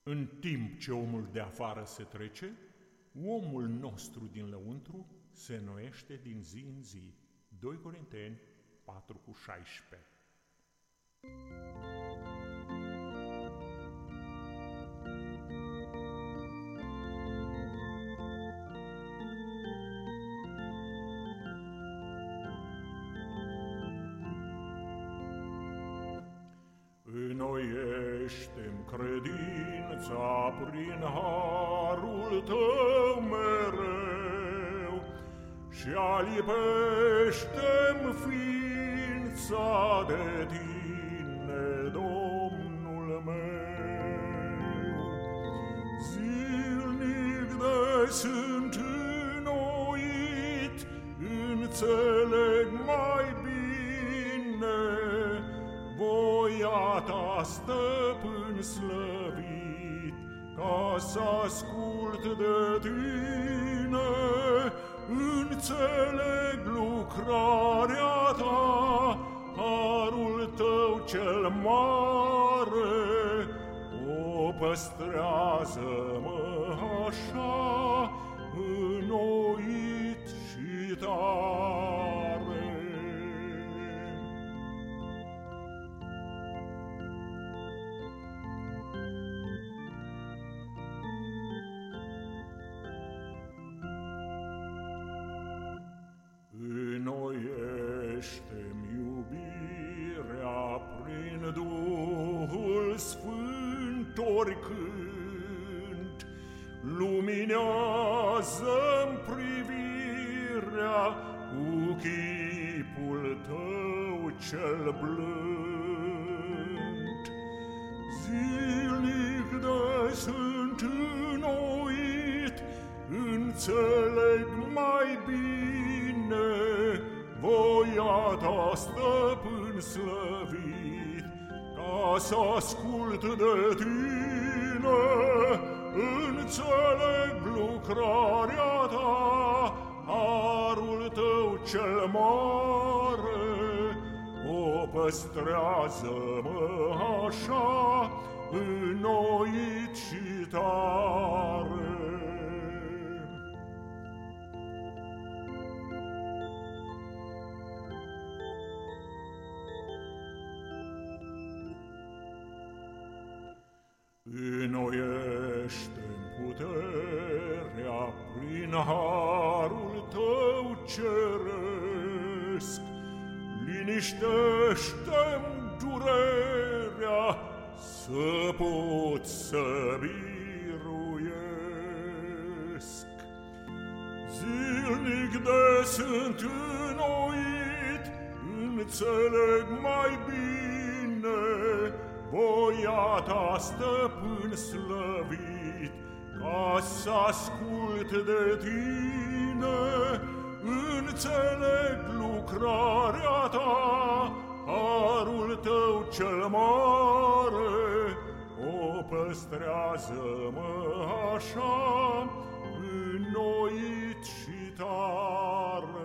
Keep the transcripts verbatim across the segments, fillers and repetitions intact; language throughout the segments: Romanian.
În timp ce omul de afară se trece, omul nostru din lăuntru se înnoiește din zi în zi. doi Corinteni patru cu șaisprezece. Înnoiește-mi credința prin harul tău mereu și alipește-mi ființa de tine, Domnul meu. Zilnic de sunt înnoit, înțeleg mai bine voia ta, Stăpân slăvit, ca să ascult de tine. Înțeleg lucrarea ta, harul tău cel mare, o păstrează-mă așa, înnoit și tare. Înnoiește-mi iubirea prin Duhul Sfânt oricând, luminează-mi privirea cu chipul tău cel blând. Zilnic de sunt înnoit, înțeleg mai bine voia ta, Stăpân slăvit, ca să ascult de tine. Înțeleg lucrarea ta, harul tău cel mare, o păstrează-mă așa, înnoit și tare. Înnoiește-mi puterea prin harul tău ceresc, liniștește-mi durerea să pot să biruiesc. Zilnic de sunt înnoit, înțeleg mai bine voia ta, Stăpân slăvit, ca să ascult de tine. Înțeleg lucrarea ta, harul tău cel mare, o păstrează-mă așa, înnoit și tare.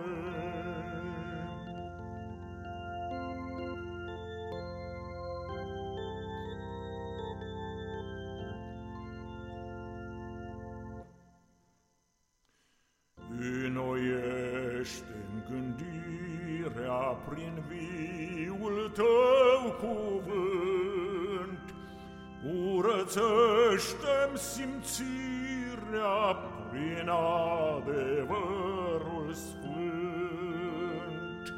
Înnoiește-mi gândirea prin viul tău cuvânt, curățește-mi simțirea prin adevărul sfânt.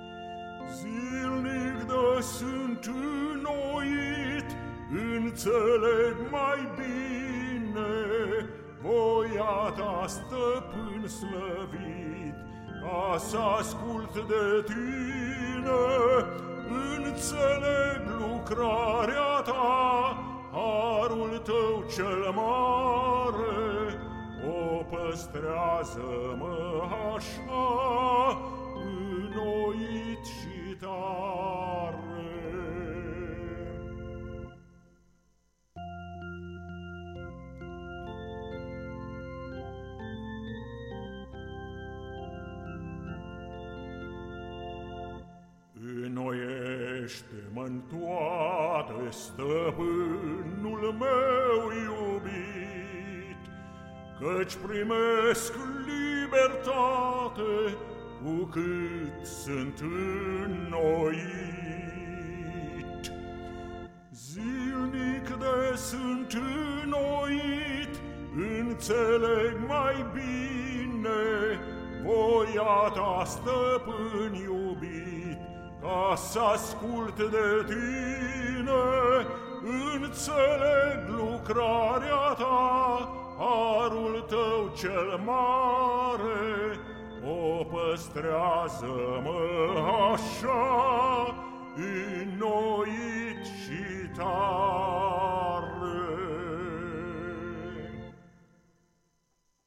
Zilnic de sunt înnoit, înțeleg mai bine voia ta, Stăpân slăvit, ca să ascult de tine. Înțeleg lucrarea ta, harul tău cel mare, o păstrează-mă așa, înnoit și tare. Înnoiește-mă în toate stăpânul meu iubit, căci primesc libertate cu cât sunt înnoit. Zilnic de sunt înnoit, înțeleg mai bine voia ta, stăpân iubit, ca să ascult de tine. Înțeleg lucrarea ta, harul tău cel mare, o păstrează-mă așa, înnoit și tare.